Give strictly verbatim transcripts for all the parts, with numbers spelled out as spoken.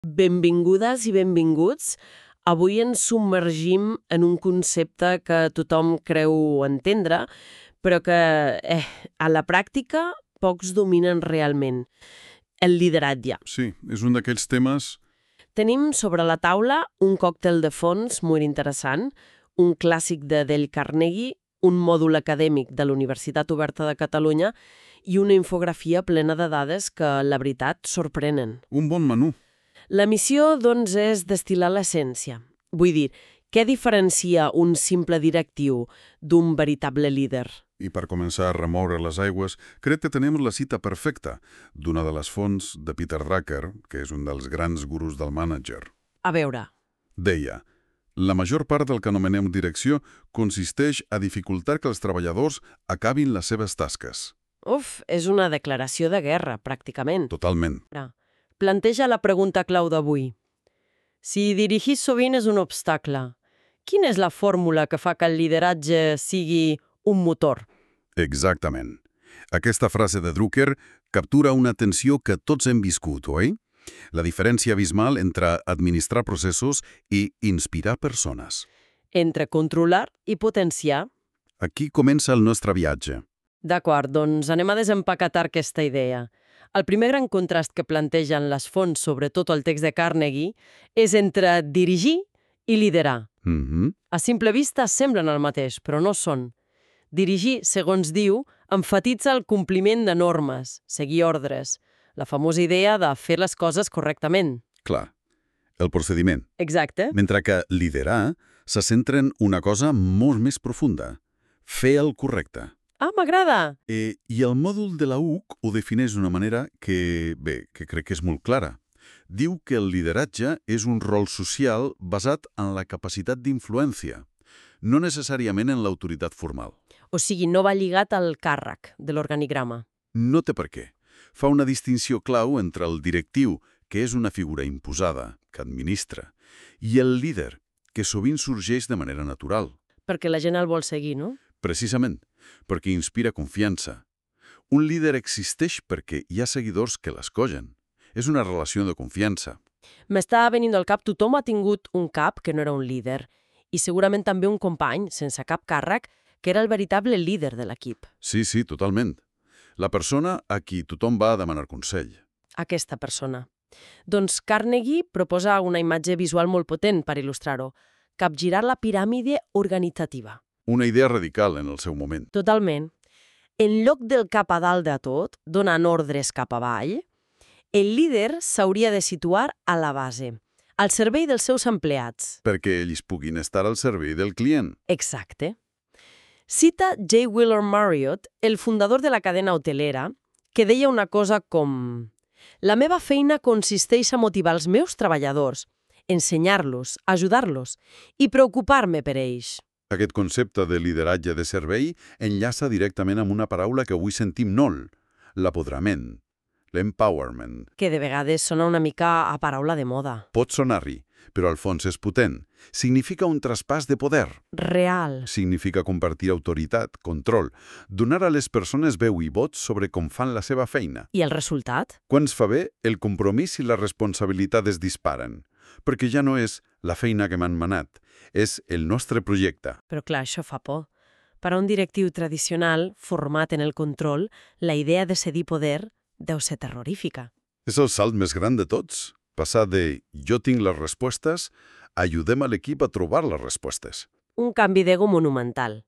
Benvingudes i benvinguts. Avui ens submergim en un concepte que tothom creu entendre, però que, eh, a la pràctica pocs dominen realment. El lideratge. Sí, és un d'aquells temes... Tenim sobre la taula un còctel de fons molt interessant, un clàssic de Dale Carnegie, un mòdul acadèmic de la Universitat Oberta de Catalunya i una infografia plena de dades que, la veritat, sorprenen. Un bon menú. La missió, doncs, és destil·lar l'essència. Vull dir, què diferencia un simple directiu d'un veritable líder? I per començar a remoure les aigües, crec que tenim la cita perfecta d'una de les fonts de Peter Drucker, que és un dels grans gurus del mànager. A veure... Deia, la major part del que anomenem direcció consisteix a dificultar que els treballadors acabin les seves tasques. Uf, és una declaració de guerra, pràcticament. Totalment. Planteja la pregunta clau d'avui. Si dirigir sovint és un obstacle, quina és la fórmula que fa que el lideratge sigui un motor? Exactament. Aquesta frase de Drucker captura una tensió que tots hem viscut, oi? La diferència abismal entre administrar processos i inspirar persones. Entre controlar i potenciar. Aquí comença el nostre viatge. D'acord, doncs anem a desempaquetar aquesta idea. El primer gran contrast que plantegen les fonts, sobretot el text de Carnegie, és entre dirigir i liderar. Mm-hmm. A simple vista semblen el mateix, però no són. Dirigir, segons diu, enfatitza el compliment de normes, seguir ordres, la famosa idea de fer les coses correctament. Clar, el procediment. Exacte. Mentre que liderar se centra en una cosa molt més profunda, fer el correcte. Ah, m'agrada! Eh, I el mòdul de la U C ho defineix d'una manera que, bé, que crec que és molt clara. Diu que el lideratge és un rol social basat en la capacitat d'influència, no necessàriament en l'autoritat formal. O sigui, no va lligat al càrrec de l'organigrama. No té per què. Fa una distinció clau entre el directiu, que és una figura imposada, que administra, i el líder, que sovint sorgeix de manera natural. Perquè la gent el vol seguir, no? Precisament, perquè inspira confiança. Un líder existeix perquè hi ha seguidors que l'escollen. És una relació de confiança. M'estava venint al cap, tothom ha tingut un cap que no era un líder, i segurament també un company, sense cap càrrec, que era el veritable líder de l'equip. Sí, sí, totalment. La persona a qui tothom va a demanar consell. Aquesta persona. Doncs Carnegie proposa una imatge visual molt potent per il·lustrar-ho. Capgirar la piràmide organitzativa. Una idea radical en el seu moment. Totalment. En lloc del cap a dalt de tot, donant ordres cap avall, el líder s'hauria de situar a la base, al servei dels seus empleats. Perquè ells puguin estar al servei del client. Exacte. Cita J. Willard Marriott, el fundador de la cadena hotelera, que deia una cosa com: «La meva feina consisteix a motivar els meus treballadors, ensenyar-los, ajudar-los i preocupar-me per ells». Aquest concepte de lideratge de servei enllaça directament amb una paraula que avui sentim molt, l'apoderament, l'empowerment. Que de vegades sona una mica a paraula de moda. Pot sonar-hi, però al fons és potent. Significa un traspàs de poder. Real. Significa compartir autoritat, control, donar a les persones veu i vot sobre com fan la seva feina. I el resultat? Quan es fa bé, el compromís i la responsabilitat es disparen, perquè ja no és la feina que m'han manat, és el nostre projecte. Però clar, això fa por. Per a un directiu tradicional, format en el control, la idea de cedir poder deu ser terrorífica. És el salt més gran de tots. Passar de «jo tinc les respostes» a «ajudem a l'equip a trobar les respostes». Un canvi d'ego monumental.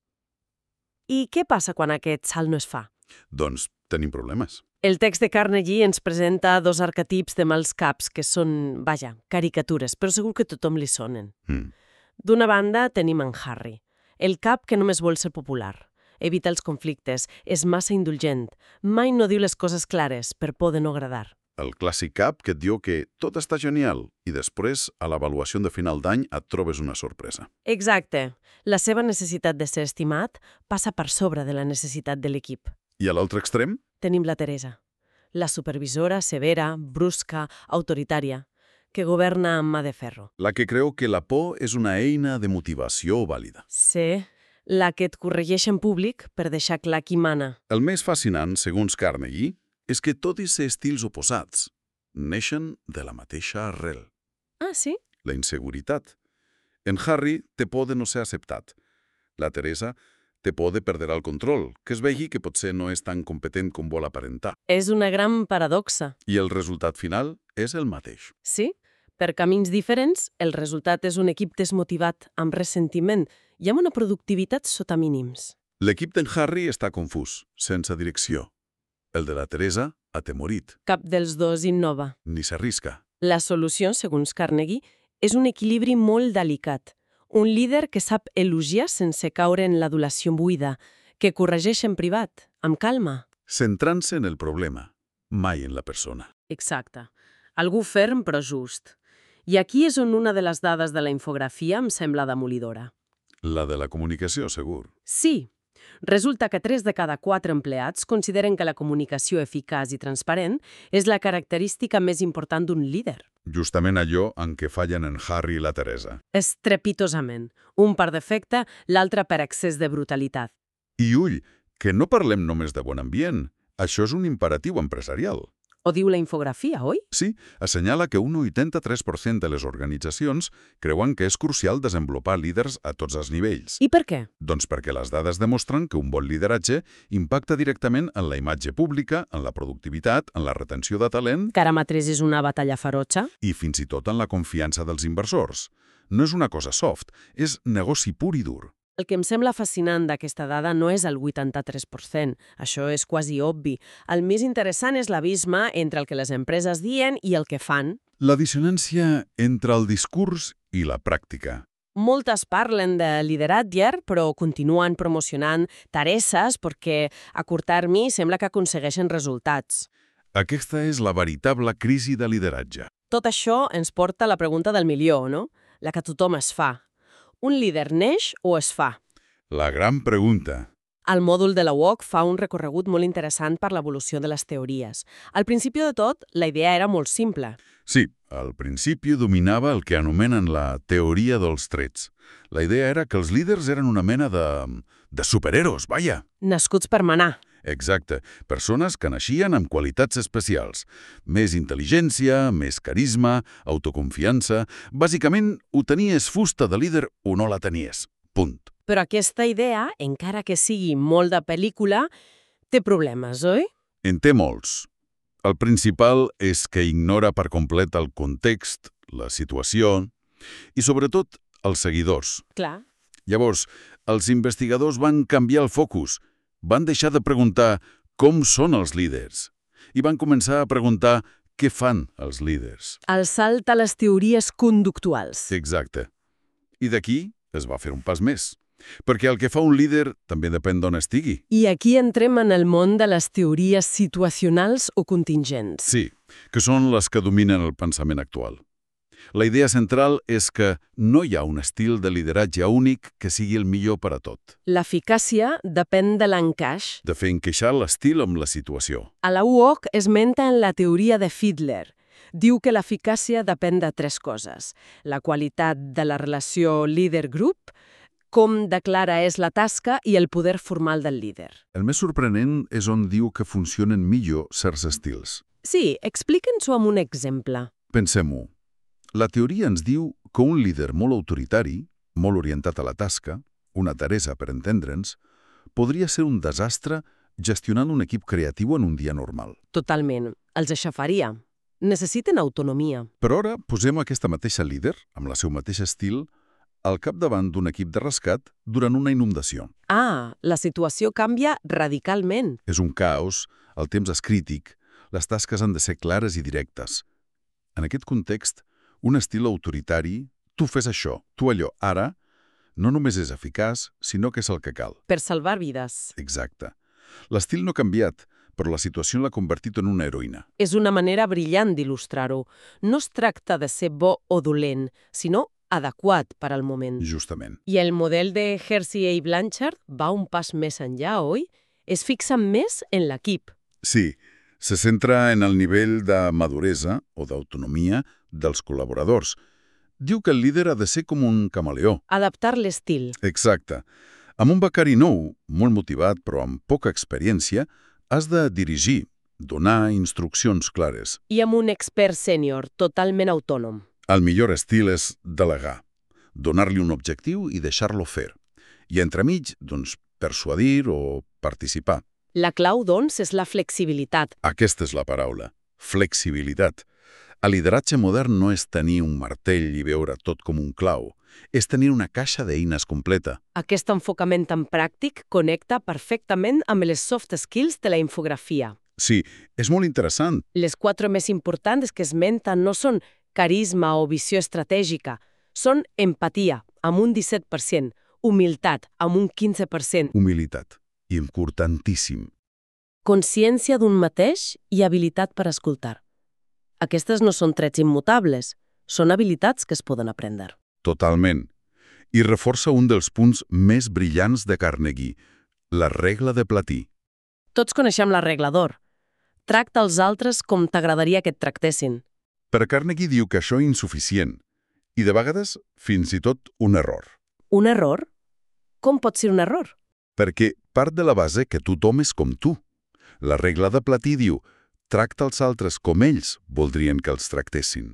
I què passa quan aquest salt no es fa? Doncs tenim problemes. El text de Carnegie ens presenta dos arquetips de mals caps que són, vaja, caricatures, però segur que tothom li sonen. Mm. D'una banda tenim en Harry, el cap que només vol ser popular. Evita els conflictes, és massa indulgent, mai no diu les coses clares per por de no agradar. El clàssic cap que et diu que tot està genial i després, a l'avaluació de final d'any, et trobes una sorpresa. Exacte. La seva necessitat de ser estimat passa per sobre de la necessitat de l'equip. I a l'altre extrem? Tenim la Teresa, la supervisora severa, brusca, autoritària, que governa amb mà de ferro. La que creu que la por és una eina de motivació vàlida. Sí, la que et corregeix en públic per deixar clar qui mana. El més fascinant, segons Carnegie, és que tot i ser estils oposats, neixen de la mateixa arrel, Ah, sí? la inseguretat. En Harry té por de no ser acceptat. La Teresa té por de perdre el control, que es vegi que potser no és tan competent com vol aparentar. És una gran paradoxa. I el resultat final és el mateix. Sí? Per camins diferents, el resultat és un equip desmotivat, amb ressentiment i amb una productivitat sota mínims. L'equip d'en Harry està confús, sense direcció. El de la Teresa, atemorit, Cap dels dos innova. ni s'arrisca. La solució, segons Carnegie, és un equilibri molt delicat. Un líder que sap elogiar sense caure en l'adulació buida, que corregeix en privat, amb calma. Centrant-se en el problema, mai en la persona. Exacte. Algú ferm però just. I aquí és on una de les dades de la infografia em sembla demolidora. La de la comunicació, segur. Sí. Resulta que tres de cada quatre empleats consideren que la comunicació eficaç i transparent és la característica més important d'un líder. Justament allò en què fallen en Harry i la Teresa. Estrepitosament. Un per defecte, l'altre per excés de brutalitat. I ull, que no parlem només de bon ambient. Això és un imperatiu empresarial. Ho diu la infografia, oi? Sí, assenyala que un vuitanta-tres per cent de les organitzacions creuen que és crucial desenvolupar líders a tots els nivells. I per què? Doncs perquè les dades demostren que un bon lideratge impacta directament en la imatge pública, en la productivitat, en la retenció de talent Que ara mateix és una batalla ferotge? i fins i tot en la confiança dels inversors. No és una cosa soft, és negoci pur i dur. El que em sembla fascinant d'aquesta dada no és el vuitanta-tres per cent, això és quasi obvi. El més interessant és l'abisme entre el que les empreses diuen i el que fan. La dissonància entre el discurs i la pràctica. Moltes parlen de lideratge, però continuen promocionant tareses perquè a curt termini sembla que aconsegueixen resultats. Aquesta és la veritable crisi de lideratge. Tot això ens porta a la pregunta del milió, no? La que tothom es fa. Un líder neix o es fa? La gran pregunta. El mòdul de la U O C fa un recorregut molt interessant per l'evolució de les teories. Al principi de tot, la idea era molt simple. Sí, al principi dominava el que anomenen la teoria dels trets. La idea era que els líders eren una mena de... de superhéroes, vaja. Nascuts per manar. Exacte, persones que naixien amb qualitats especials. Més intel·ligència, més carisma, autoconfiança... Bàsicament, ho tenies fusta de líder o no la tenies. Punt. Però aquesta idea, encara que sigui molt de pel·lícula, té problemes, oi? En té molts. El principal és que ignora per complet el context, la situació i, sobretot, els seguidors. Clar. Llavors, els investigadors van canviar el focus. Van deixar de preguntar com són els líders i van començar a preguntar què fan els líders. El salt a les teories conductuals. Exacte. I d'aquí es va fer un pas més. Perquè el que fa un líder també depèn d'on estigui. I aquí entrem en el món de les teories situacionals o contingents. Sí, que són les que dominen el pensament actual. La idea central és que no hi ha un estil de lideratge únic que sigui el millor per a tot. L'eficàcia depèn de l'encaix. De fer encaixar l'estil amb la situació. A la U O C esmenta en la teoria de Fiedler. Diu que l'eficàcia depèn de tres coses. La qualitat de la relació líder-grup, com de clara és la tasca i el poder formal del líder. El més sorprenent és on diu que funcionen millor certs estils. Sí, explica'ns-ho amb un exemple. Pensem-ho. La teoria ens diu que un líder molt autoritari, molt orientat a la tasca, una Teresa per entendre'ns, podria ser un desastre gestionant un equip creatiu en un dia normal. Totalment. Els aixafaria. Necessiten autonomia. Però ara posem aquesta mateixa líder, amb el seu mateix estil, al capdavant d'un equip de rescat durant una inundació. Ah, la situació canvia radicalment. És un caos, el temps és crític, les tasques han de ser clares i directes. En aquest context, un estil autoritari, tu fes això, tu allò, ara, no només és eficaç, sinó que és el que cal. Per salvar vides. Exacte. L'estil no ha canviat, però la situació l'ha convertit en una heroïna. És una manera brillant d'il·lustrar-ho. No es tracta de ser bo o dolent, sinó adequat per al moment. Justament. I el model de Hersey i Blanchard va un pas més enllà, oi? Es fixa més en l'equip. Sí, se centra en el nivell de maduresa o d'autonomia dels col·laboradors. Diu que el líder ha de ser com un camaleó. Adaptar l'estil. Exacte. Amb un becari nou, molt motivat però amb poca experiència, has de dirigir, donar instruccions clares. I amb un expert sènior totalment autònom. El millor estil és delegar, donar-li un objectiu i deixar-lo fer. I entremig, doncs, persuadir o participar. La clau, doncs, és la flexibilitat. Aquesta és la paraula, flexibilitat. El lideratge modern no és tenir un martell i veure tot com un clau, és tenir una caixa d'eines completa. Aquest enfocament tan pràctic connecta perfectament amb les soft skills de la infografia. Sí, és molt interessant. Les quatre més importants que esmenten no són carisma o visió estratègica, són empatia, amb un disset per cent, humilitat, amb un quinze per cent. Humilitat. Importantíssim. Consciència d'un mateix i habilitat per escoltar. Aquestes no són trets immutables, són habilitats que es poden aprendre. Totalment. I reforça un dels punts més brillants de Carnegie, la regla de platí. Tots coneixem la regla d'or. Tracta els altres com t'agradaria que et tractessin. Per Carnegie diu que això és insuficient, i de vegades fins i tot un error. Un error? Com pot ser un error? Perquè part de la base que tothom és com tu. La regla de platí diu tracta els altres com ells voldrien que els tractessin.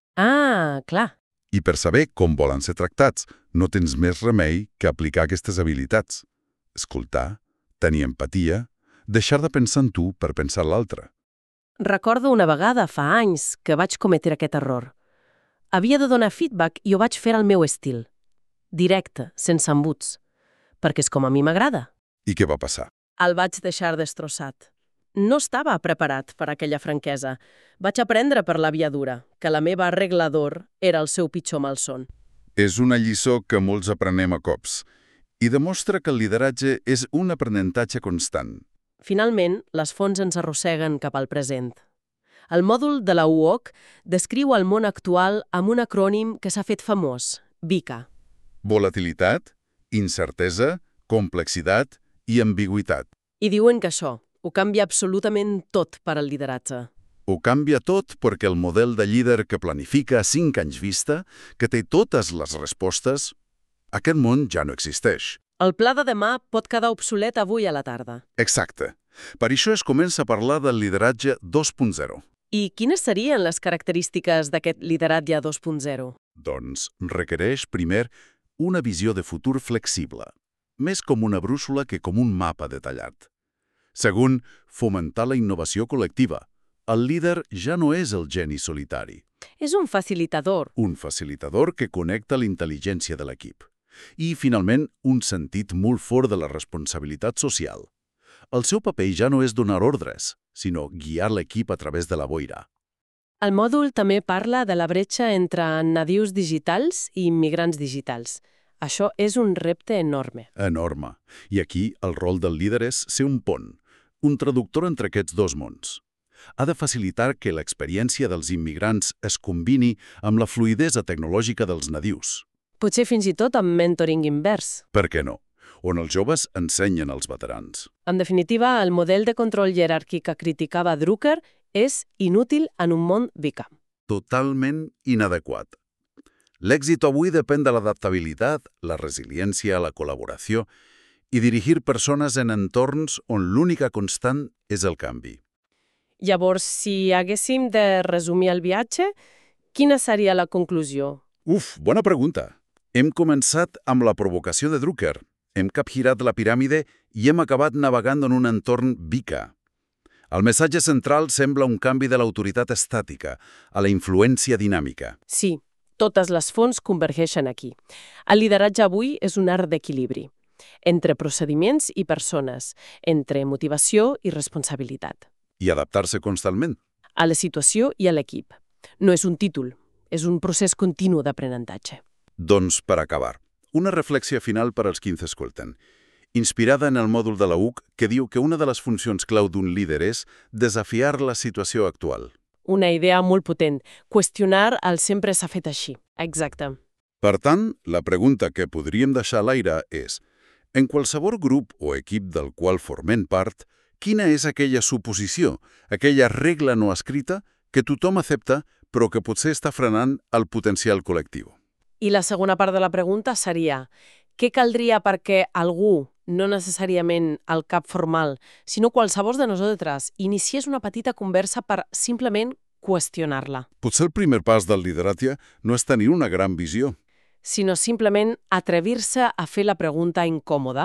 Ah, clar. I per saber com volen ser tractats, no tens més remei que aplicar aquestes habilitats. Escoltar, tenir empatia, deixar de pensar en tu per pensar en l'altre. Recordo una vegada, fa anys, que vaig cometre aquest error. Havia de donar feedback i ho vaig fer al meu estil. Directe, sense embuts. Perquè és com a mi m'agrada. I què va passar? El vaig deixar destrossat. No estava preparat per aquella franquesa. Vaig aprendre per la via dura que la meva regla d'or era el seu pitjor malson. És una lliçó que molts aprenem a cops i demostra que el lideratge és un aprenentatge constant. Finalment, les fonts ens arrosseguen cap al present. El mòdul de la U O C descriu el món actual amb un acrònim que s'ha fet famós, VICA. Volatilitat, incertesa, complexitat i ambigüitat. I diuen que això ho canvia absolutament tot per al lideratge. Ho canvia tot perquè el model de líder que planifica a cinc anys vista, que té totes les respostes, aquest món ja no existeix. El pla de demà pot quedar obsolet avui a la tarda. Exacte. Per això es comença a parlar del lideratge dos punt zero. I quines serien les característiques d'aquest lideratge dos punt zero? Doncs requereix, primer, una visió de futur flexible, més com una brúixola que com un mapa detallat. Segon, fomentar la innovació col·lectiva. El líder ja no és el geni solitari. És un facilitador. Un facilitador que connecta l'intel·ligència de l'equip. I, finalment, un sentit molt fort de la responsabilitat social. El seu paper ja no és donar ordres, sinó guiar l'equip a través de la boira. El mòdul també parla de la bretxa entre nadius digitals i immigrants digitals. Això és un repte enorme. Enorme. I aquí el rol del líder és ser un pont, un traductor entre aquests dos mons. Ha de facilitar que l'experiència dels immigrants es combini amb la fluidesa tecnològica dels nadius. Potser fins i tot amb mentoring invers. Per què no? On els joves ensenyen als veterans. En definitiva, el model de control jeràrquic que criticava Drucker és inútil en un món VICA. Totalment inadequat. L'èxit avui depèn de l'adaptabilitat, la resiliència, la col·laboració i dirigir persones en entorns on l'única constant és el canvi. Llavors, si haguéssim de resumir el viatge, quina seria la conclusió? Uf, bona pregunta. Hem començat amb la provocació de Drucker, hem capgirat la piràmide i hem acabat navegant en un entorn VICA. El missatge central sembla un canvi de l'autoritat estàtica a la influència dinàmica. Sí, totes les fonts convergeixen aquí. El lideratge avui és un art d'equilibri, entre procediments i persones, entre motivació i responsabilitat. I adaptar-se constantment. A la situació i a l'equip. No és un títol, és un procés continu d'aprenentatge. Doncs, per acabar, una reflexió final per als qui ens escolten. Inspirada en el mòdul de la U C, que diu que una de les funcions clau d'un líder és desafiar la situació actual. Una idea molt potent. Qüestionar el sempre s'ha fet així. Exacte. Per tant, la pregunta que podríem deixar a l'aire és: en qualsevol grup o equip del qual formem part, quina és aquella suposició, aquella regla no escrita que tothom accepta però que potser està frenant el potencial col·lectiu? I la segona part de la pregunta seria: què caldria perquè algú, no necessàriament el cap formal, sinó qualsevol de nosaltres, iniciés una petita conversa per simplement qüestionar-la, Potser el primer pas del lideratge no és tenir una gran visió, sinó simplement atrevir-se a fer la pregunta incòmoda